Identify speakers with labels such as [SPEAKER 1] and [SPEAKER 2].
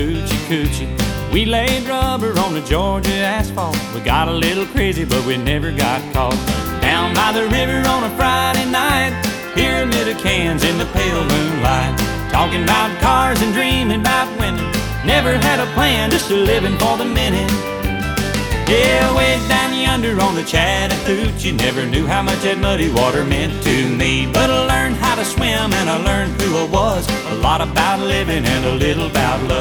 [SPEAKER 1] hoochie coochie. We laid rubber on the Georgia asphalt. We got a little crazy, but we never got caught. Down by the river on a Friday night, pyramid of cans in the pale moonlight, talking about cars and dreaming about women. Never had a plan, just a living for the minute. Yeah, way down yonder on the Chattahoochee, never knew how much that muddy water meant to me. But I learned how to swim and I learned who I was, a lot about living and a little about love.